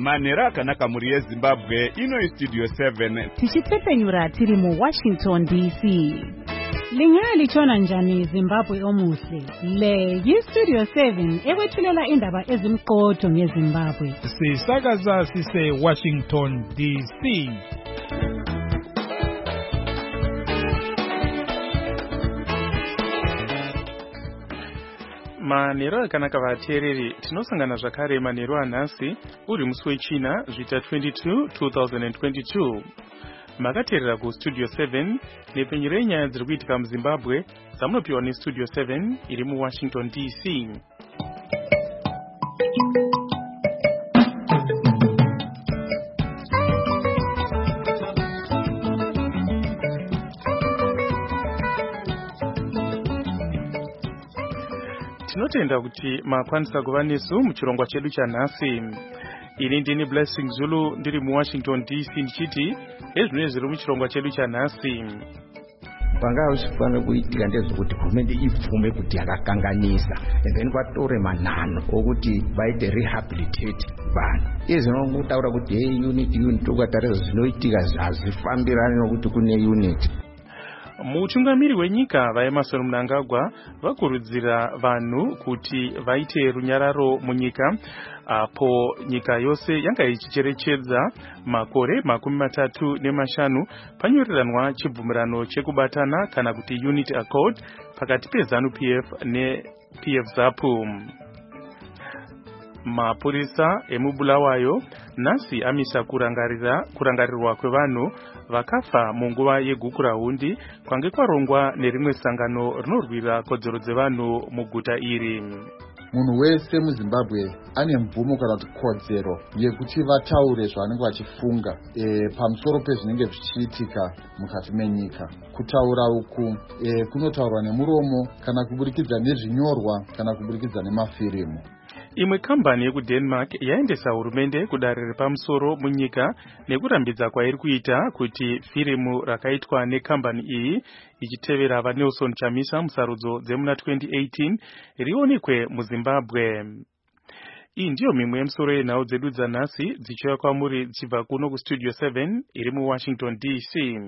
Manera kanaka muri yeZimbabwe ino Studio 7 tichitepenyura tiri mu Washington DC. Lingali chona njani Zimbabwe omuhle. Le Studio 7 ekwethulela indaba ezimqotho ngeZimbabwe. Sisakaza sise Washington DC. Manero kanaka vateereri tinosangana zvakare manero anhasi uri musi wechina zvita 22 2022. Makateerera ku Studio 7 nepenyero yenyaya dziri kuitika muZimbabwe dzamunopiwa neStudio 7 iri muWashington DC. Tinotenda kuti makwanisa kuva nesu muchirongwa chedu chanhasi. Ini ndini Blessing Zulu ndiri muWashington DC ndichiti ezvinenge zviri muchirongwa chedu chanhasi. Panga usifanira kuitika ndezvokuti hurumende ipfume kuti yakakanganisa then kwatore manhano okuti vaite rehabilitate vanhu. Izvinongutaura kuti hey unit ukatarisa zvinoitika zvazvifambirane nokuti kune unit. Mutungamiri wenyika vaEmmerson Mnangagwa vakurudzira vanhu kuti vaite runyararo munyika apo nyika yose yanga ichicherechedza makore 35 panyoreranwa chibvumirano chekubatana kana kuti Unity Accord pakati peZANU-PF nePF ZAPU. Mapurisa emubulawayo nasi amisa kurangarirwa kwevanhu vakafa munguva yegukurahundi kwange kwarongwa nerimwe sangano rinorwira kodzero dzevanhu muguta iri. Munhu wese muZimbabwe ane mvumo kana kuti kodzero yekuti vataure zvavanenge vachifunga pamusoro pezvinenge zvichiitika mukati menyika. Kutaura uku kunotaurwa nemuromo kana kuburikidza nezvinyorwa kana kuburikidza nemafirimu. Imwe kambani yekuDenmark yaendesa hurumende kudare repamusoro munyika nekurambidza kwairi kuita kuti firimu rakaitwa nekambani iyi ichitevera vaNelson Chamisa musarudzo dzemuna 2018 rionekwe muZimbabwe. Iyi ndiyo mimwe yemusoro yenhau dzedu dzanhasi dzichiuya kwamuri dzichibva kuno kuStudio 7 iri muWashington DC.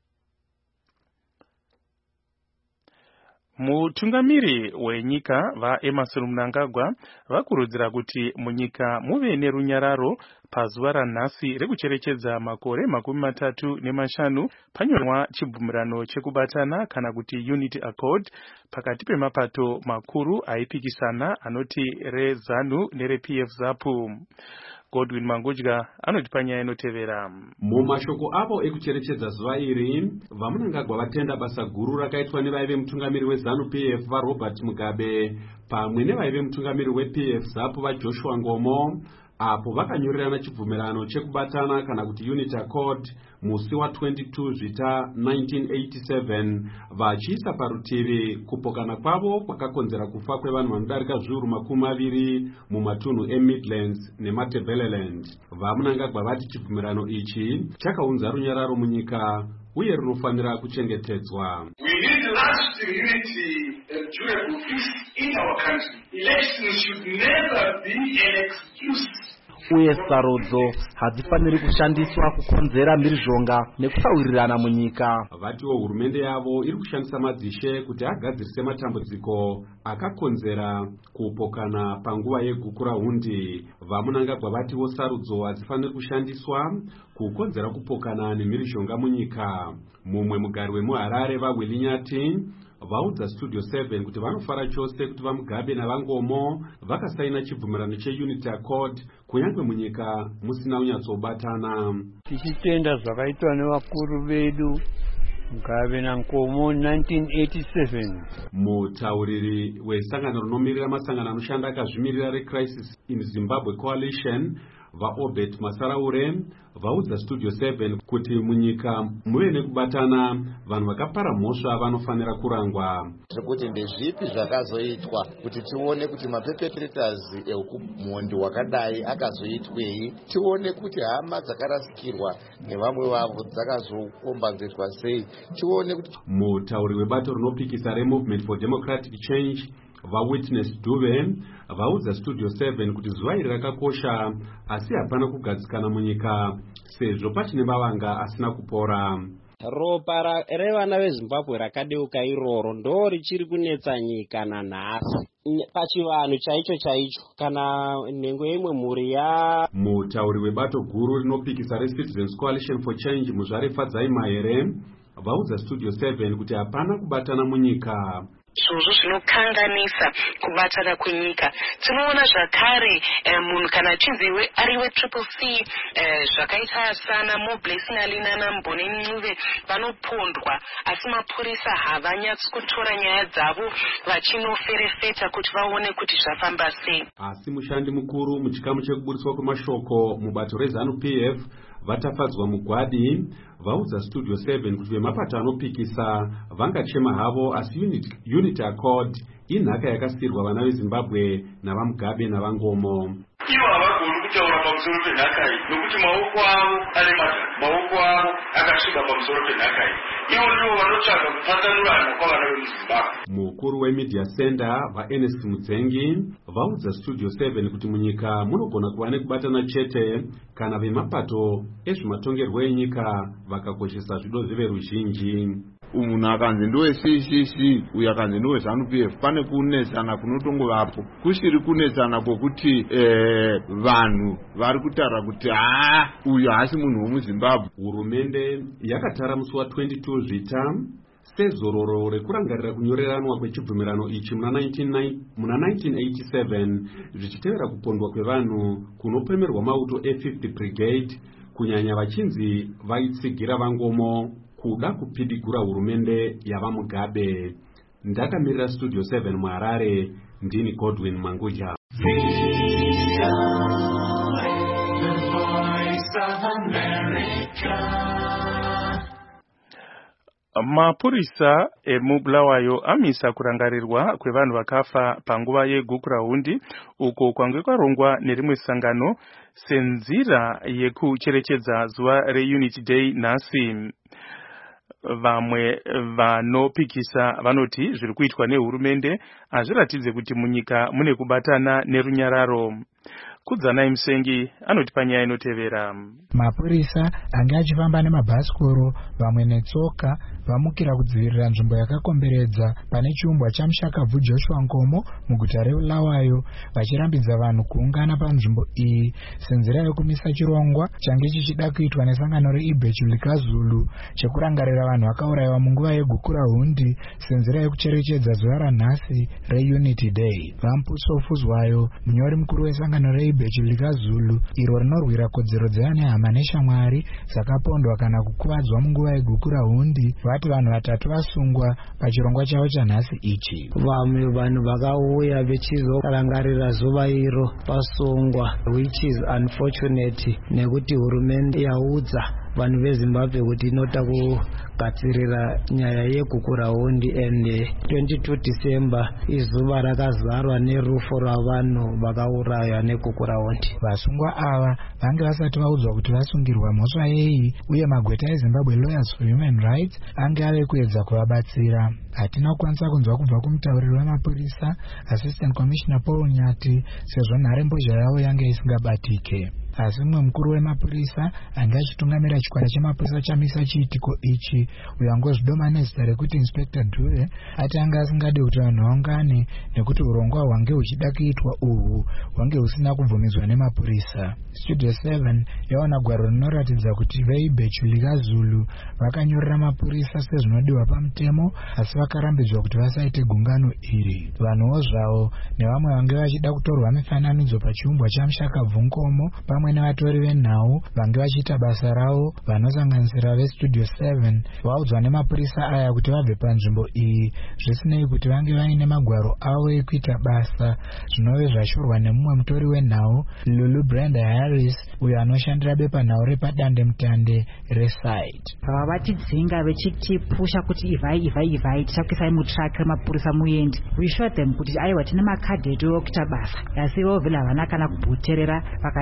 Mutungamiri wenyika vaEmmerson Mnangagwa vakurudzira kuti munyika muve nerunyararo pazuva ranhasi rekucherechedza makore 35 panyorwa chibvumirano chekubatana kana kuti Unity Accord pakati pemapato makuru aipikisana anoti reZANU nerePF ZAPU. Godwin Mangudya anoti panyaya inotevera. Mumashoko avo ekucherechedza zuva iri, vaMnangagwa vatenda basa guru rakaitwa nevaive mutungamiri weZANU-PF vaRobert Mugabe pamwe nevaive mutungamiri wePF ZAPU vaJoshua Ngomo apo vakanyorerana chibvumirano chekubatana kana kuti Unity Accord musi wa22 zvita 1987 vachiisa parutivi kupokana kwavo kwakakonzera kufa kwevanhu vanodarika zviuru 20 mumatunhu eMidlands neMatabeleland. VaMnangagwa vati chibvumirano ichi chakaunza runyararo munyika uye runofanira kuchengetedzwa. We need lasting unity and durable peace in our country. Elections should never be an excuse. Uye sarudzo hadzifaniri kushandiswa kukonzera mhirizhonga nekusawirirana munyika. Vatiwo hurumende yavo iri kushandisa madzishe kuti agadzirise matambudziko akakonzera kupokana panguva yegukurahundi. VaMnangagwa vatiwo sarudzo hadzifaniri kushandiswa kukonzera kupokana nemhirizhonga munyika. Mumwe mugari wemuHarare vaWilly Nyati vaudza Studio 7 kuti vanofara chose kuti vaMugabe naVangomo vakasaina chibvumirano cheUnity Accord kunyange munyika musina unyatsobatana. Tichitenda zvakaitwa nevakuru vedu Mugabe naNgomo 1987. Mutauriri wesangano rinomirira masangano anoshanda akazvimirira reCrisis in Zimbabwe Coalition vaObert Masaraure vaudza Studio 7 kuti munyika muve nekubatana, vanhu vakapara mhosva vanofanira kurangwa. Kuti ndezvipi zvakazoitwa kuti tione kuti mapepetrators ekumhondi wakadai akazoitwei, tione kuti hama dzakarasikirwa nevamwe vavo dzakazokombenzeswa sei, tione kuti. Mutauri webato rinopikisa reMovement for Democratic Change vaWitness Dube vaudza Studio 7 kuti zuva iri rakakosha asi hapana kugadzikana munyika sezvo pachine vavanga asina kupora. Ropa revana veZimbabwe rakadeuka iroro ndo richiri kunetsa nyika nanhasi pachivanhu chaicho kana nhengo imwe mhuri ya mutauri webato guru rinopikisa reCitizens Coalition for Change muzvarefadzai mahere vaudza Studio 7 kuti hapana kubatana munyika. Izvozvo zvinokanganisa kubatana kwenyika. Tinoona zvakare munhu kana achinzi ariwe Triple C zvakaita sana Moblessing Alina naMboni Ncube vanopondwa asi mapurisa havanyatsi kutora nyaya dzavo vachinoferefeta kuti vaone kuti zvafamba sei. Asi mushandi mukuru muchikamu chekuburiswa kwemashoko mubato reZANU-PF vatafadzwa mugwadi vaudza Studio 7 kuti vemapato anopikisa vangachema havo asi Unity Accord inhaka yakasirwa vana veZimbabwe navaMugabe navaNgomo. Ivo havagoni kutaura pamusoro penhaka iyi nokuti maoko avo ane maoko avo akasviba pamusoro penhaka iyi. Ivo ndivo vanotsvaga kupatsanurana kwavana vemuZimbabwe. Mukuru weMedia Center vaErnest Mudzengi vaudza Studio 7 kuti munyika munogona kuva nekubatana chete kana vemapato ezvematongerwo enyika vakakoshesa zvido zveveruzhinji. Munhu akanzi ndowe CCC uyu akanzi ndowe ZANU-PF pane kunetsana kunotongovapo kusiri kunetsana kwokuti vanhu vari kutaura kuti uyu haasi munhu womuZimbabwe. Hurumende yakatara musi wa22 zvita sezororo rekurangarira kunyoreranwa kwechibvumirano ichi muna 1987 zvichitevera kupondwa kwevanhu kunopemerwa mauto e50 Brigade kunyanya vachinzi vaitsigira vaNgomo kuda kupidigura hurumende yavaMugabe. Ndakamirira Studio 7 muHarare, ndini Godwin Manguja. Mapurisa emubulawayo amisa kurangarirwa kwevanhu vakafa panguva yegukurahundi uko kwange kwarongwa nerimwe sangano senzira yekucherechedza zuva reUnity Day nhasi. Vamwe vanopikisa vanoti zviri kuitwa nehurumende hazviratidze kuti munyika mune kubatana nerunyararo. Kudzanai Musengi anoti panyaya inotevera. Mapurisa anga achifamba nemabhasikoro vamwe netsoka vamukira kudzivirira nzvimbo yakakomberedza pane chiumbwa chamushakabvu Joshua Ngomo muguta reBulawayo vachirambidza vanhu kuungana panzvimbo iyi senzira yokumisa chirongwa change chichida kuitwa nesangano reIbhechu Likazulu chekurangarira vanhu vakaurayiwa munguva yegukurahundi senzira yekucherechedza zuva ranhasi reUnity Day. Vampuso Fuzwayo munyori mukuru wesangano reIbhechu Likazulu iro rinorwira kodzero dzevane hama neshamwari dzakapondwa kana kukuvadzwa munguva yegukurahundi vati vanhu vatatu vasungwa pachirongwa chavo chanhasi ichi. Vamwe vanhu vakauya vechizorangarira zuva iro pasungwa, which is unfortunate nekuti hurumende yaudza vanhu veZimbabwe kuti inota kugadzirira nyaya yegukurahundi and 22 December izuva rakazarwa nerufo rwavanhu vakauraya negukurahundi. Vasungwa ava vange vasati vaudzwa kuti vasungirwa mhosva yei uye magweta eZimbabwe Lawyers for Human Rights ange ave kuedza kuvabatsira. Hatina kukwanisa kunzwa kubva kumutauriri wemapurisa Assistant Commissioner Paul Nyati sezvo nharembozha yavo yange isingabatike. Asi mumwe mukuru wemapurisa anga achitungamira chikwata chemapurisa chamisa chiitiko ichi uyo angozvidoma nezita rekuti Inspector Dube ati anga asingade kuti vanhu vaungane nekuti urongwa hwange huchida kuitwa uhwu hwange husina kubvumidzwa nemapurisa. Studio 7 yaona gwaro rinoratidza kuti veIbhechu Likazulu vakanyorera mapurisa sezvinodiwa pamutemo asi vakarambidzwa kuti vasaite gungano iri. Vanhuwo zvavo nevamwe vange vachida kutorwa mifananidzo pachiumbwa chamushakabvu Ngomo pamwe nevatori venhau vange vachiita basa ravo vanosanganisira veStudio 7 vaudzwa nemapurisa aya kuti vabve panzvimbo iyi zvisinei kuti vange vaine magwaro avo ekuita basa zvinove zvashorwa nemumwe mutori wenhau Lulu Brenda Harris uyo anoshandira bepanhau repadande mutande resite. Vavachidzinga vechitipusha kuti ivhai tichakuisai mutraki remapurisa muendi. We showed them kuti aiwa tine makadhi edu okuita basa asi vovhila havana kana kubhuterera vakatipusha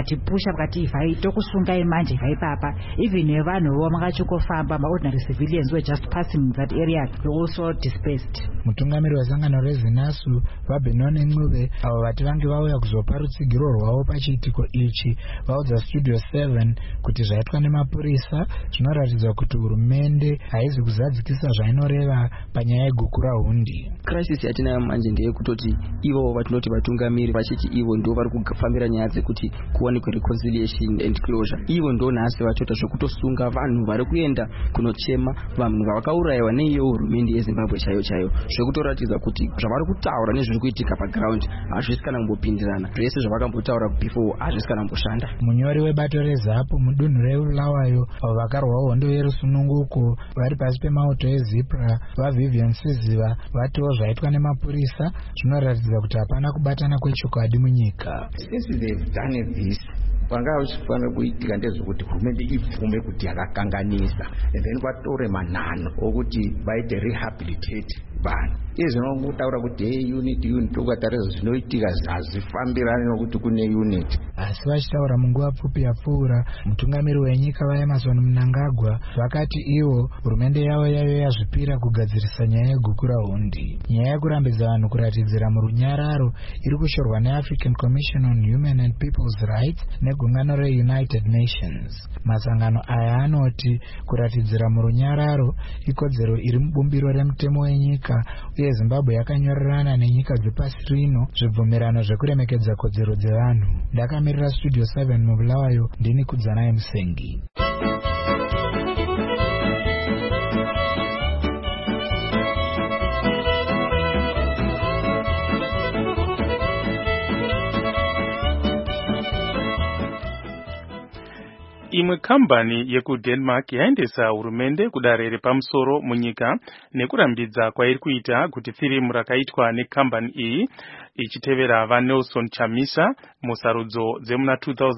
vakati ivhai tokusungai manje ivhai papa. Even nevanhuwo makachokofamba, maordinary civilians were just passing that area, were also dispersed. Mutungamiri wesangano reZINASU vaBenoni Ncube avo vati vange vauya kuzopa rutsigiro rwavo pachiitiko ichi vaudza Studio 7 kuti zvaitwa nemapurisa zvinoratidza kuti hurumende haizi kuzadzikisa zvainoreva panyaya yegukura hundi. Crisis yatinayo manje ndeyekutoti ivo vatinoti vatungamiri vachiti ivo ndo vari kufambira nyaya dzekuti kuwanikwe reconciliation and closure. Ivo ndo nhasi vatoita zvekutosunga vanhu vari kuenda kunochema vanhu vakaurayiwa neiyo hurumende yeZimbabwe chaiyo chaiyo, zvekutoratidza kuti zvavari kutaura nezviri kuitika paground hazvisi kana kumbopindirana. Zvese zvavakambotaura before hazvisi kana kumboshanda. Munyori webato reZAPU mudunhu reBulawayo avo vakarwawo hondo yerusununguko vari pasi pemauto eZIPRA vaVivian Siziva vatiwo zvaitwa nemapurisa zvinoratidza kuti hapana kubatana kwechokwadi munyika. Since they've done this, vanga vachifanira kuitika ndezvekuti hurumende ibvume kuti yakakanganisa and then vatore manhano okuti vaite rehabilitate vanhu. Izvi zvinongutaura kuti hey unit tokatarisa zvinoitika hazvifambirani nokuti kune unit. Asi vachitaura munguva pfupi yapfuura, mutungamiri wenyika vaEmerson Mnangagwa vakati ivo hurumende yavo yaive yazvipira kugadzirisa nyaya yegukura hundi. Nyaya yekurambidza vanhu kuratidzira murunyararo iri kushorwa neAfrican Commission on Human and People's Rights negungano reUnited Nations. Masangano aya anoti kuratidzira murunyararo ikodzero iri mubumbiro remutemo wenyika, uye Zimbabwe yakanyorerana nenyika dzepasi rino zvibvumirano zvekuremekedza kodzero dzevanhu. Ndakamirira Studio 7 muBulawayo, ndini Kudzanai Musengi. Imwe kambani yekuDenmark yaendesa hurumende kudare repamusoro munyika nekurambidza kwairi kuita kuti firimu rakaitwa nekambani iyi ichitevera vaNelson Chamisa musarudzo dzemuna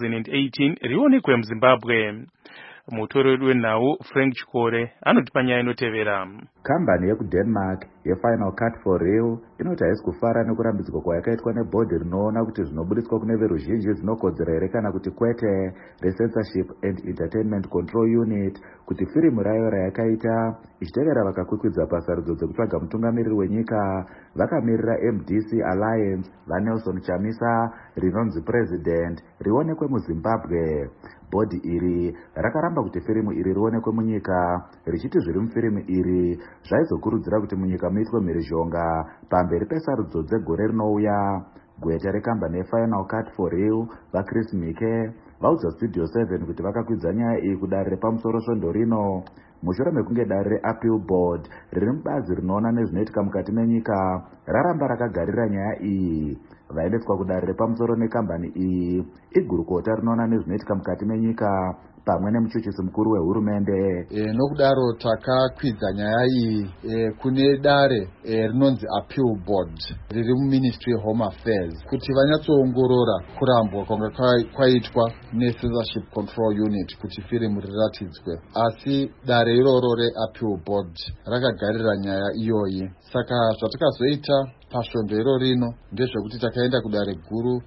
2018 rionekwe muZimbabwe. Mutori wedu wenhau Frank Chikore anoti panyaya inotevera. Kambani yekuDenmark yeFinal Cut for Real inoti haisi kufara nekurambidzwa kwayakaitwa nebhodhi rinoona kuti zvinobudiswa kune veruzhinji zvinokodzera here kana kuti kwete reCensorship and Entertainment Control Unit kuti firimu rayo rayakaita ichitevera vakakwikwidza pasarudzo dzekutsvaga mutungamiriri wenyika vakamirira MDC Alliance vaNelson Chamisa rinonzi President rionekwe muZimbabwe. Bhodhi iri rakaramba kuti firimu iri rionekwe munyika richiti zviri mufirimu iri zvaizokurudzira kuti munyika muitwe mhirizhonga pamberi pesarudzo dzegore rinouya. Gweta rekambani yeFinal Cut for Real vaChris Mike vaudza Studio 7 kuti vakakwidza nyaya iyi kudare repamusoro svondo rino mushure mekunge dare reAppeal Board riri mubazi rinoona nezvinoitika mukati menyika raramba rakagarira nyaya iyi. Vaendeswa kudare repamusoro nekambani iyi igurukota rinoona nezvinoitika mukati menyika pamwe nemuchuchisi mukuru wehurumende. Nokudaro takakwidza nyaya iyi kune dare rinonzi Appeal Board riri muMinistry of Home Affairs kuti vanyatsoongorora kurambwa kwanga kwaitwa neCensorship Control Unit kuti firimu riratidzwe. Asi dare iroro reAppeal Board rakagarira nyaya iyoyi. Saka zvatakazoita pasvondo iro rino ndezvekuti takaenda kudare guru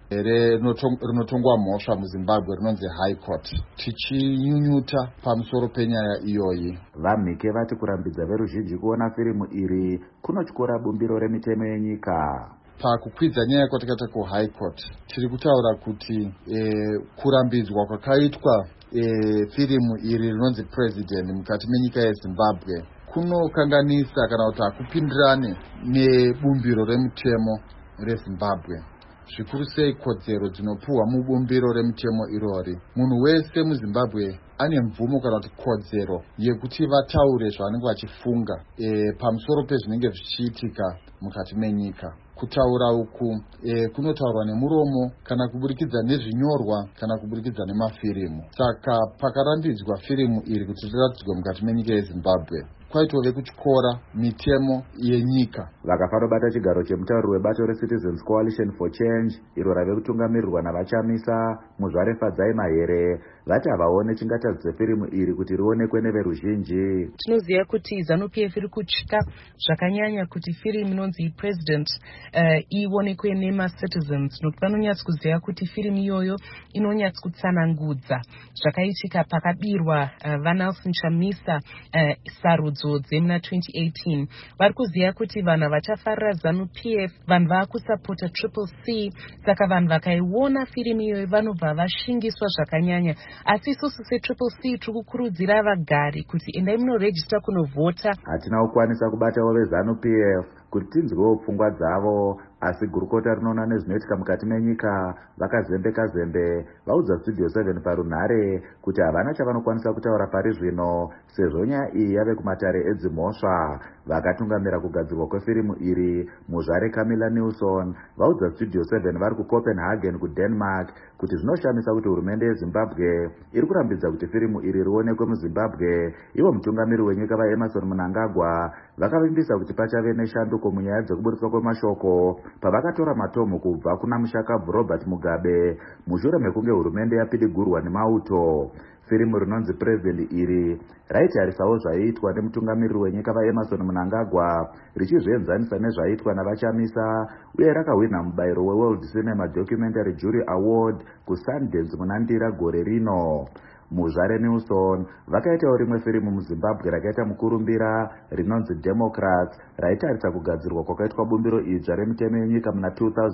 rinotongwa mhosva muZimbabwe rinonzi High Court tichinyunyuta pamusoro penyaya iyoyi. VaMike vati kurambidza veruzhinji kuona firimu iri kunotyora bumbiro remitemo yenyika. Pakukwidza nyaya kwatakaita kuHigh Court tiri kutaura kuti kurambidzwa kwakaitwa firimu iri rinonzi President mukati menyika yeZimbabwe kunokanganisa kana kuti hakupindirane nebumbiro remutemo reZimbabwe. Zvikuru sei kodzero dzinopuhwa mubumbiro remutemo irori. Munhu wese muZimbabwe ane mvumo kana kuti kodzero yekuti vataure zvavanenge vachifunga pamusoro pezvinenge zvichiitika mukati menyika. Kutaura uku kunotaurwa nemuromo kana kuburikidza nezvinyorwa kana kuburikidza nemafirimu. Saka pakarambidzwa firimu iri kuti riratidzwe mukati menyika yeZimbabwe kwaitove kutyora mitemo yenyika. Vakafaro bata chigaro chemutauri webato reCitizens Coalition for Change iro rave kutungamirirwa navachamisa Muzvare Fadzai Mahere vati havaone chingatadzise firimu iri kuti rionekwe neveruzhinji. Tinoziva kuti ZANU-PF iri kutya zvakanyanya kuti firimu inonzi President ionekwe nema-citizens, nokuti vanonyatsokuziva kuti firimu iyoyo inonyatsokutsanangudza zvakaitika pakabirwa vaNelson Chamisa sarudzo dzemuna 2018. Vari kuziva kuti vanhu vachafarira ZANU-PF vanhu vaakusapota Triple C, saka vanhu vakaiona firimu iyoyo vanobva vashingiswa zvakanyanya. Asi isusu seTriple C tiri kukurudzira vagari kuti endai munorejista kunovhota. Hatina kukwanisa kubatawo veZANU-PF kuti tinzwewo pfungwa dzavo, asi gurukota rinoona nezvinoitika mukati menyika vakazembe vaudza Studio 7 parunhare kuti havana chavanokwanisa kutaura pari zvino sezvo nyaya iyi yave kumatare edzimhosva. Vakatungamira kugadzirwa kwefirimu iri Muzvare Camilla Nilsson vaudza Studio 7 vari kuCopenhagen kuDenmark kuti zvinoshamisa kuti hurumende yeZimbabwe iri kurambidza kuti firimu iri rionekwe muZimbabwe. Ivo mutungamiri wenyika vaEmerson Mnangagwa vakavimbisa kuti pachave neshanduko munyaya dzekuburitswa kwemashoko pavakatora matomu kubva kuna mushakabvu Robert Mugabe mushure mekunge hurumende yapidigurwa nemauto. Firimu rinonzi President iri raitarisawo zvaiitwa nemutungamiriri wenyika vaEmerson Mnangagwa richizvienzanisa nezvaiitwa navachamisa uye rakahwina mubayiro weWorld Cinema Documentary Jury Award kuSundance muna Ndira gore rino. Muzvare Nilsson vakaitawo rimwe firimu muZimbabwe rakaita mukurumbira rinonzi Democrats raitarisa kugadzirwa kwakaitwa bumbiro idzva remitemo yenyika muna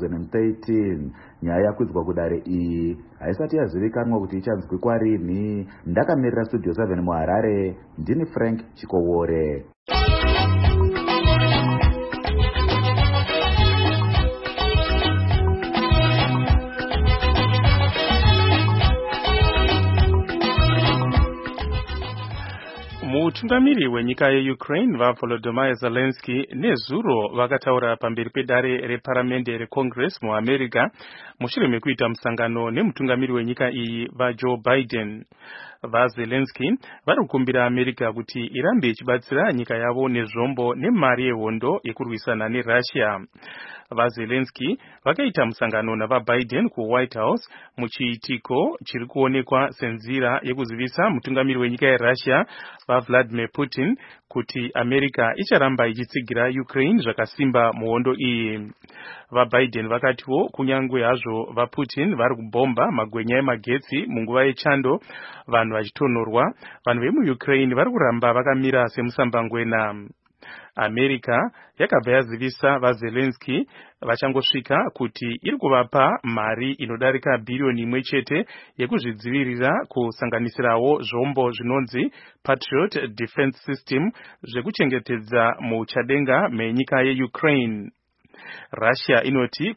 2013. Nyaya yakwidzwa kudare iyi haisati yazivikanwa kuti ichanzwi kwarini. Ndakamirira Studio 7 muHarare, ndini Frank Chikowore. Mutungamiri wenyika yeUkraine vaVolodymyr Zelensky nezuro vakataura pamberi pedare reparamende reCongress muAmerica mushure mekuita musangano nemutungamiri wenyika iyi vaJoe Biden. VaZelensky vari kukumbira America kuti irambe ichibatsira nyika yavo nezvombo nemari yehondo yekurwisana neRussia. VaZelensky vakaita musangano navaBiden kuWhite House muchiitiko chiri kuonekwa senzira yekuzivisa mutungamiri wenyika yeRussia vaVladimir Putin kuti America icharamba ichitsigira Ukraine zvakasimba muhondo iyi. VaBiden vakatiwo kunyangwe hazvo vaPutin vari kubhomba magwenya emagetsi munguva yechando vanhu vachitonorwa, vanhu vemuUkraine vari kuramba vakamira semusambangwena. America yakabva yazivisa vaZelensky vachangosvika kuti iri kuvapa mari inodarika bhiriyoni 1 chete yekuzvidzivirira kusanganisirawo zvombo zvinonzi Patriot Defense System zvekuchengetedza muchadenga menyika yeUkraine. Russia inoti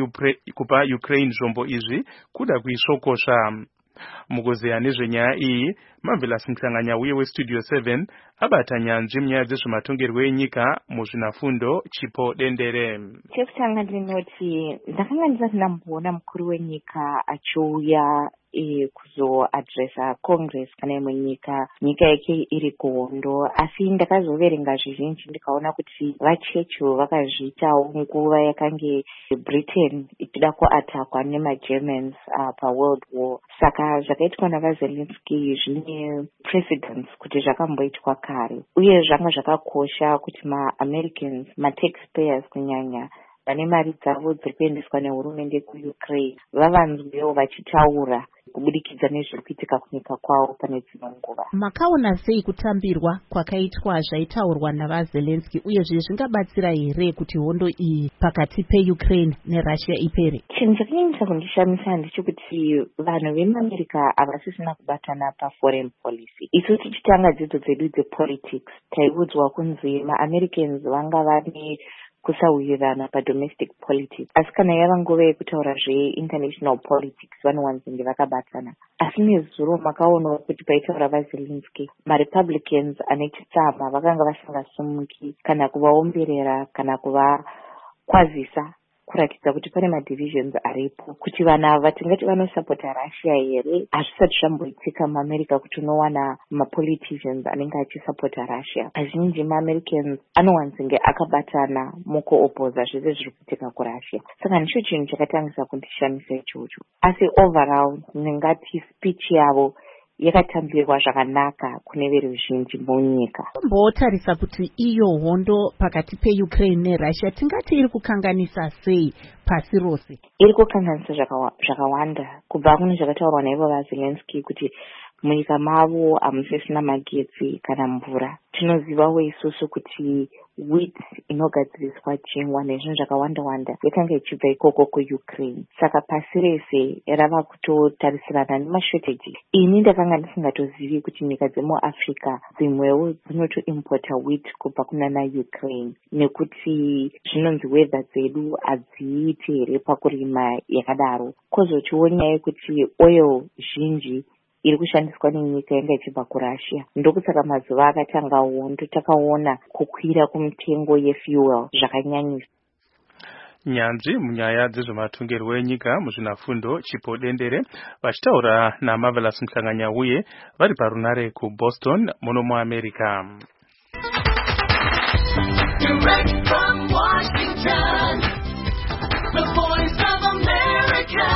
kupa Ukraine zvombo izvi kuda kuisvokosva. Mugozeya nezvenyaya iyi Marvelous Mhlanganya uye weStudio 7 abata nyanzvi munyaya dzezvematongerwo enyika muzvinafundo Chipo Dendere. Chekutanga ndinoti ndakanga ndisati ndamboona mukuru wenyika achiuya kuzoadresa Congress kana imwe nyika yake iri kuhondo, asi ndakazoverenga zvizhinji ndikaona kuti vaChurchill vakazviitawo nguva yakange Britain ichida kuatakwa nemaGermans paWorld War. Saka zvakaitwa navaZelensky zvine precedence kuti zvakamboitwa kare, uye zvanga zvakakosha kuti maAmericans, mataxpayers kunyanya vane mari dzavo dziri kuendeswa nehurumende kuUkraine vavanzwewo vachitaura kubudikidza nezviri kuitika kunyika kwavo pane dzimwe nguva. Makaona sei kutambirwa kwakaitwa zvaitaurwa navaZelensky uyezve zvingabatsira here kuti hondo iyi pakati peUkraine neRussia ipere? Chinhu chakanyanyisa kundishamisa ndechekuti vanhu vemuAmerica havasisina kubatana paforeign policy. Isu tichitanga dzidzo dzedu dzepolitics taiudzwa kunzi maAmericans vanga vane kusawirirana padomestic politics, asi kana yava nguva yekutaura zveinternational politics vanowanzenge vakabatana. Asi nezuro makaonawo kuti paitaura vaZelensky maRepublicans ane chitsama vakanga vasingasumuki kana kuvaomberera kana kuvakwazisa kuratidza kuti pane madivisions aripo kuti vanhu ava tingati vanosapota Russia here. Hazvisati zvamboitika muAmerica kuti unowana mapoliticians anenge achisapota Russia. Azhinji maAmericans anowanzenge akabatana mukuopposa zvese zviri kuitika kuRussia. Saka ndicho chinhu chakatangisa kundishamisa ichocho. Asi overall ndingati speech yavo yakatambirwa zvakanaka kune veruzhinji munyika. Mbotarisa kuti iyo hondo pakati peUkraine neRussia tingati iri kukanganisa sei pasi rose? Iri kukanganisa zvakawanda kubva kune zvakataurwa naivo vaZelensky kuti munyika mavo hamusisina magetsi kana mvura. Tinozivawo isusu kuti wheat inogadziriswa chingwa nezvinhu zvakawanda-wanda yakanga ichibva ikoko kuUkraine. Saka pasi rese rava kutotarisirana nemashortage. Ini ndakanga ndisingatozivi kuti nyika dzemuAfrica dzimwewo dzinotoimporta wheat kubva kunana Ukraine nekuti zvinonzi weather dzedu hadziiti here pakurima yakadaro. Kozotiwo nyaya yekuti oil zhinji iri kushandiswa nenyika yanga ichibva kuRussia. Ndokusaka mazuva akatanga hondo takaona kukwira kumutengo yefuel zvakanyanyisa. Nyanzvi munyaya dzezvematongerwo enyika muzvinafundo Chipo Dendere vachitaura naMarvelous Mhlanganya uye vari parunare kuBoston muno muAmerica. Direct from Washington, the voice of America.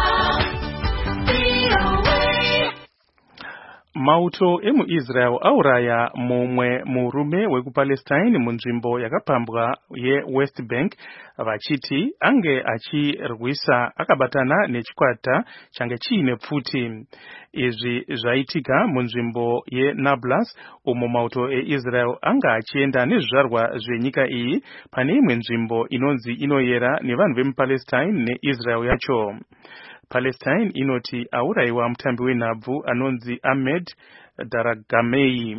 Mauto emuIsrael auraya mumwe murume wekuPalestine munzvimbo yakapambwa yeWest Bank vachiti ange achirwisa akabatana nechikwata change chiine pfuti. Izvi zvaitika munzvimbo yeNablus umo mauto eIsrael anga achienda nezvizvarwa zvenyika iyi pane imwe nzvimbo inonzi inoyera nevanhu vemuPalestine neIsrael yacho. Palestine inoti aurayiwa mutambi wenhabvu anonzi Ahmed Daragamei.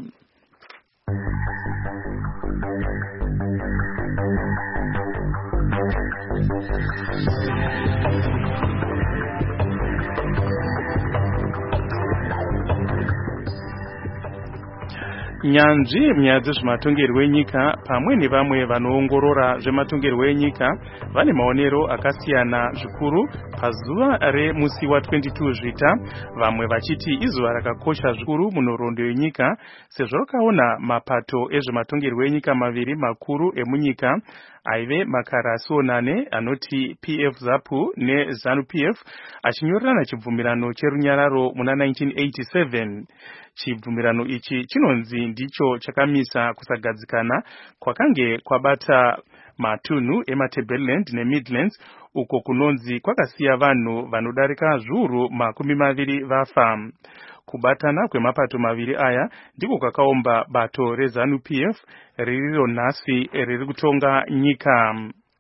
Nyanzvi munyaya dzezvematongerwo enyika pamwe nevamwe vanoongorora zvematongerwo enyika vane maonero akasiyana zvikuru pazuva remusi wa22 Zvita, vamwe vachiti izuva rakakosha zvikuru munhoroondo yenyika sezvo rakaona mapato ezvematongerwo enyika maviri makuru emunyika aive makarasionane anoti PF ZAPU neZANU PF achinyorerana chibvumirano cherunyararo muna 1987. Chibvumirano ichi chinonzi ndicho chakamisa kusagadzikana kwakange kwabata matunhu emaTableland neMidlands uko kunonzi kwakasiya vanhu vanodarika zviuru 20 vafa. Kubatana kwemapato maviri aya ndiko kwakaumba bato reZANU PF ririro nhasi riri kutonga nyika.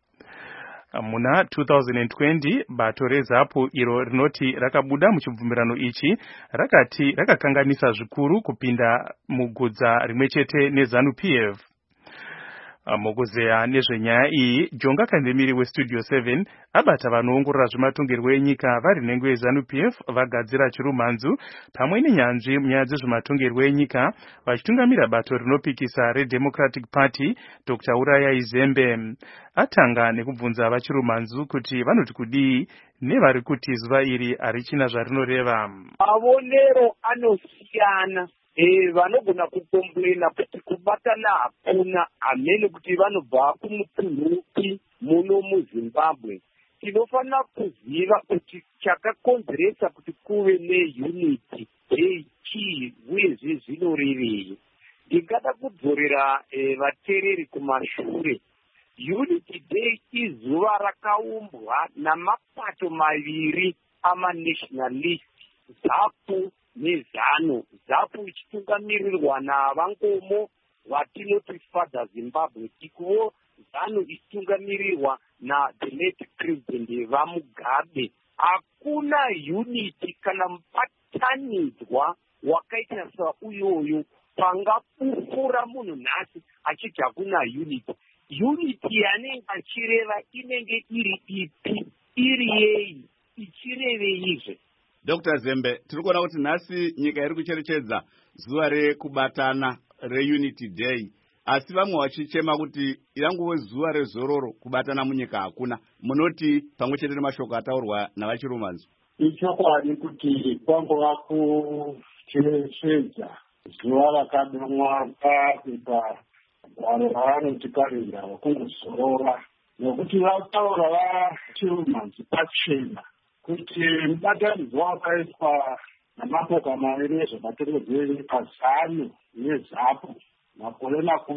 Muna 2020 bato reZAPU iro rinoti rakabuda muchibvumirano ichi rakati rakakanganisa zvikuru kupinda mugudza rimwechete neZANU PF. Mukuzeya nezvenyaya iyi Jonga Kandemiri weStudio 7 abata vanoongorora zvematongerwo enyika vari nhengo yeZANU PF vagadzira chirumanzu pamwe nenyanzvi munyaya dzezvematongerwo enyika vachitungamira bato rinopikisa reDemocratic Party Dr. Uraya Izembe. Atanga nekubvunza vachirumanzu kuti vanoti kudii nevari kuti zuva iri harichina zvarinoreva. Mavonero anosiyana. Vanogona kukomplena kuti kubatana hakuna amene kuti vanobva kumutunhupi muno muZimbabwe. Tinofanira kuziva kuti chakakonzeresa kuti kuve neunity chii uyezve zvinorevei. Ndingada kudzorera vateereri kumashure. Unity Day izuva rakaumbwa namapato maviri amanationalist, ZAPU neZANU. ZAPU ichitungamirirwa naVangomo vatinoti Father Zimbabwe, ikuwo ZANU ichitungamirirwa the late president vaMugabe. Hakuna unity kana mubatanidzwa wakaita sauyoyo pangapufura munhu nhasi achiti hakuna unity. Unity yanenge achireva inenge iri ipi, iri yei, ichireveizve? Dr. Zembe, tiri kuona kuti nhasi nyika iri kucherechedza zuva rekubatana reUnity Day. asi vamwe vachichema kuti iranguve zuva rezororo kubatana munyika hakuna. Munoti pamwe chete nemashoko ataurwa navachirumanzo? Ichokwadi kuti kwangova kucherechedza zuva rakadomwa papepa gwaro ravanoti kalenda vakungozorora, nokuti vataura vachirumanzi pachena kuti mubatanidzwa wakaitwa namapoka maviri ezvemateredzi pazano nezapu makore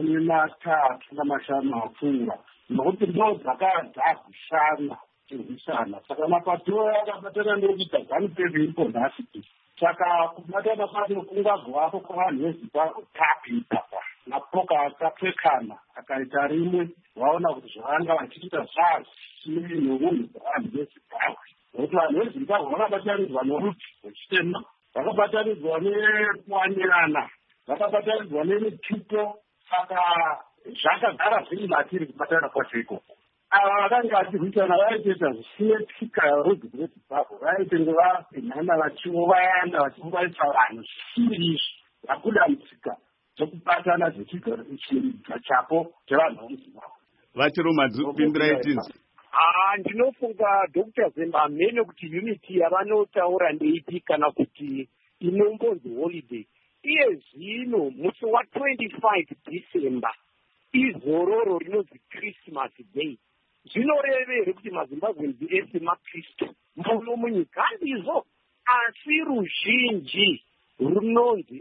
35 apfuura, nokuti ndo dzakadzagushana kurwisana. Saka mapato akabatana ndokuita ZANU-PF iripo nhasi. Saka kubatana kwacho kungagovako kwavanhu veZimbabwe tapitapa mapoka akapfekana akaita rimwe, vaona kuti zvavanga vachiita zvazvisiri neunhu hwevanhu veZimbabwe. Nokuti vanhu veZimbabwe vakabatanidzwa norudzi rwechitema, vakabatanidzwa nekuwanirana, vakabatanidzwa nemitupo. Saka zvakagara zviri matiri kubatana kwacho ikoko. Ava vakanga vachirwisana vaitoita zvisine tsika rudzi rweZimbabwe, vaite ngevapinhana vachiovayana vachivaisa vanhu zvisiri izvi vakuda mutsika dzekubatana zvechiga chapo chevanhu vemuZimbabwe. Vachirumanzi pindirai tinzi. Ndinofunga Dr. Zemba mhene kuti unity yavanotaura ndeipi kana kuti inombonzi holiday. Iye zvino musi wa25 December izororo rinonzi Christmas Day. Zvinorevere kuti maZimbabwenzi ese maKristu muno munyika ndizvo, asi ruzhinji runonzi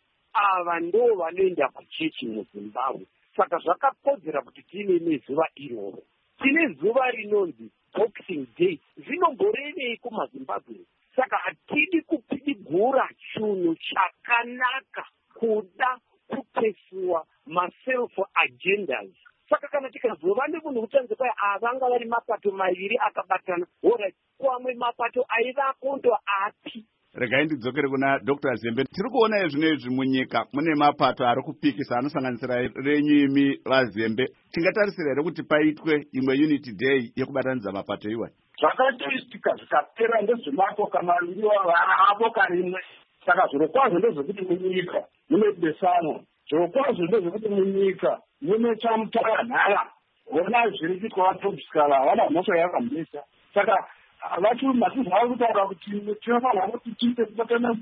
ava ndo vanoenda kuchechi muZimbabwe. Saka zvakakodzera kuti tine nezuva iroro. Tine zuva rinonzi Boxing Day. Zvinomborevei kumaZimbabwe? Saka hatidi kupidigura chinhu chakanaka kuda kutefuwa maself agendas. Saka kana tikazova nemunhu kutanze kwai avanga vari mapato maviri akabatana, ora kwamwe mapato aivako ndo api? Regai ndidzokere kuna Dr. Zembe. Tiri kuona zvinezvi munyika mune mapato ari kupikisa anosanganisira renyu imi vaZembe. Tingatarisira here kuti paitwe imwe unity day yekubatanidza mapato iwayo? Zvakatoitika zvikapera ndezvemapoka maviri vavaboka rimwe. Saka zvirokwazvo ndezvekuti munyika mune besanwa, zvirokwazvo ndezvekuti munyika mune chamutaranhara. Vona zviri kuitwa vatobskala havana mhosva yakamisa. Saka vachirumanzi vari kutaura kuti tinofanira kuti tiite kubatana.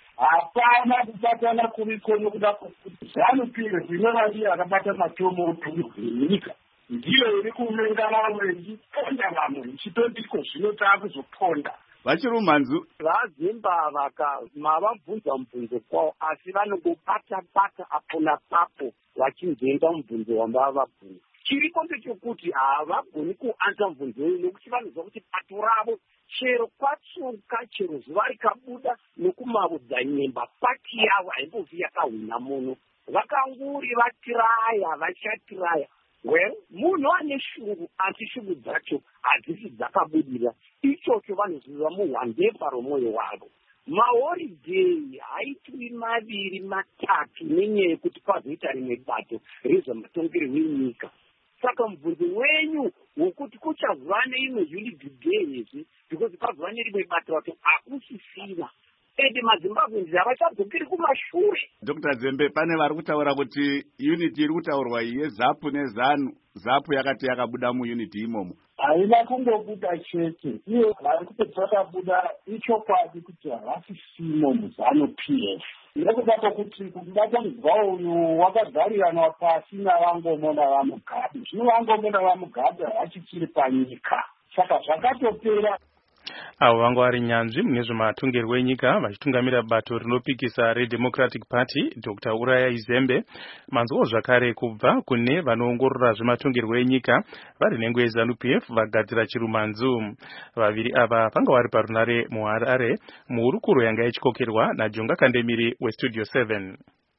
Hapana kubatana kuriko nokuda kuti ZANU-PF inovandi akabata matomo upenyu hwenyika ndiyo iri kuvenga vamwe ichiponda vamwe ichitodiko zvino taakuzoponda. Vachirumanzu vaZimba mavabvunza mubvunzo kwavo, asi vanongobata-bata apo napapo vachinzenga mubvunzo wambavabvunza. Chiriko ndechekuti havagoni kuanza mubvunzo uyu nokuti vanoziva kuti pato ravo chero kwatsuka, chero zuva rikabuda nokumavudza nyemba, pati yavo haimbovi yakahwina muno. Vakanguri vatiraya, vachatiraya. Well, munhu ane shungu asi shungu dzacho hadzisi dzakabudira. Ichocho vanoziva muhwandepa romwoyo wavo. Mahorideyi haitwi 2 3 nenyaya yekuti pazoita rimwe bato rezvematongerwo enyika. Saka mubvunzo wenyu wokuti kuchazova neimwe unity day izvi because pazova nerimwe bato rato hakusisina. Ende maZimbabwenzi havachadzokeri kumashure. Dr. Zembe, pane vari kutaura kuti unity iri kutaurwa yeZAPU neZANU, ZAPU yakati yakabuda muunity imomo. Haina kungobuda chete, iyo vari kuti dzakabuda ichokwadi kuti havasisimo muZANU-PF. Nekuda kwokuti kubatanidzwa uyu wakagarirana pasi navangomona vaMugabe. Zvino vangomona vaMugabe havachitsiri panyika. Saka zvakatopera. Avo vanga vari nyanzvi mune zvematongerwo enyika vachitungamira bato rinopikisa reDemocratic Party Dr. Uraya Zembe. Manzwawo zvakare kubva kune vanoongorora zvematongerwo enyika vari nhengo yeZANU-PF vagadzira chirumanzu. Vaviri ava vanga vari parunare muHarare muhurukuro yanga ichikokerwa naJonga Kandemiri weStudio 7.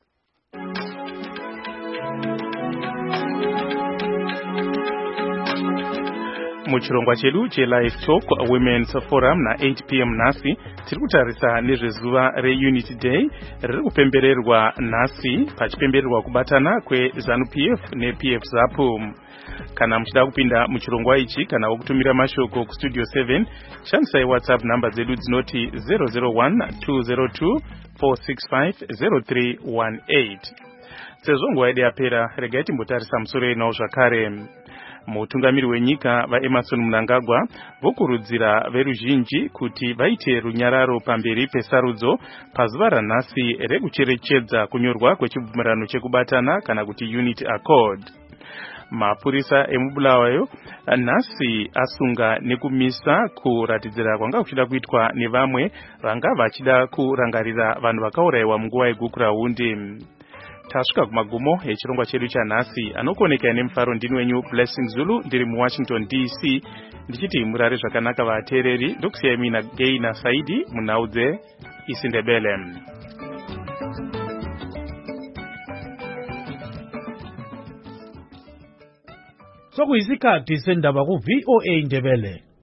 Muchirongwa chedu cheLive Talk Women's Forum na 8 p.m. nhasi tiri kutarisa nezvezuva reUnity Day riri kupembererwa nhasi pachipembererwa kubatana kweZANU-PF nePF ZAPU. Kana muchida kupinda muchirongwa ichi kana wokutumira mashoko kuStudio 7 shandisai WhatsApp namba dzedu dzinoti 001 202 465 0318. sezvo nguva yedu yapera regai timbotarisa musoro inawo zvakare. Mutungamiri wenyika vaEmmerson Mnangagwa vokurudzira veruzhinji kuti vaite runyararo pamberi pesarudzo pazuva ranhasi rekucherechedza kunyorwa kwechibvumirano chekubatana kana kuti Unity Accord. Mapurisa emubulawayo nhasi asunga nekumisa kuratidzira kwanga kuchida kuitwa nevamwe vanga vachida kurangarira vanhu vakaurayiwa munguva yegukurahundi. Tasvika kumagumo echirongwa chedu chanhasi, anokoneka nemufaro ndini wenyu Blessing Zulu ndiri muWashington DC, ndichiti murare zvakanaka vateereri, ndokusiyai mina Gaina Saidi munhau dzeIsiNdebele. Sokuyisikhathi sendaba ku VOA Ndebele.